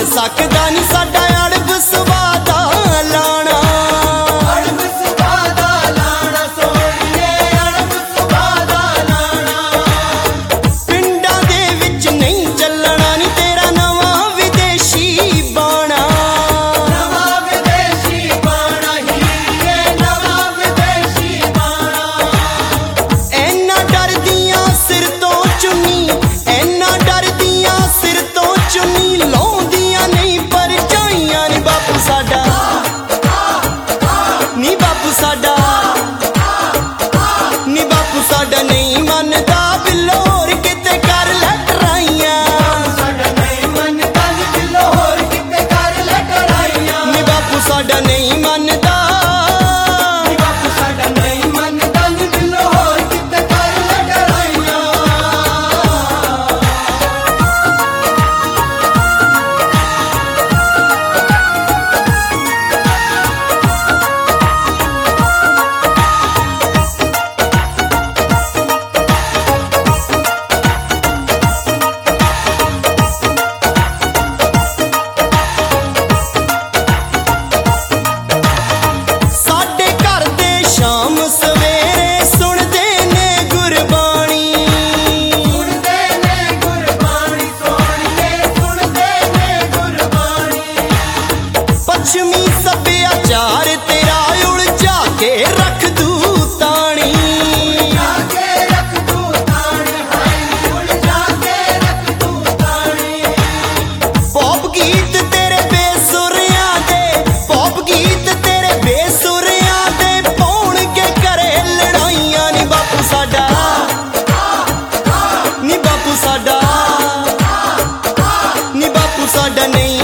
सकदा नी साडा अड़ब सवादा लाना। अड़ब सवादा लाना सोहणिए अड़ब सवादा लाना। पिंडां दे विच नहीं चलना नी तेरा नवा विदेशी बाणा। नवा विदेशी बाणा हीरे नवा विदेशी बाणा। ऐना डरदियां सिर तो चुन्नी ऐना डरदियां सिर तो चुन्नी लाउंदियां नहीं परछाइयां नी बापू साडा नी बापू साडा नी बापू साडा नहीं मनदा बिल्लोर किते कर लै टराइयां। नहीं मनदा बिल्लोर किते कर लै टराइयां। नी बापू साडा नहीं मनदा बापू साडा नहीं मनदा बिल्लोर किते कर लै टराइयां। साडे घर दे शाम सवेरे सुनदे ने गुरबाणी। सुनदे ने गुरबाणी सोहणिए सुनदे ने गुरबाणी। पश्चिमी सभ्याचार तेरा उलझा के रख दू ताणी। उलझा के रख दू ताणी हाय उलझा के रख दू ताणी। पॉप गीत तेरे बेसुरियां दे पॉप गीत तेरे बेसुरियां दे पाउणगे करे लड़ाइयां नी बापू साडा नी बापू साडा नी बापू साडा नहीं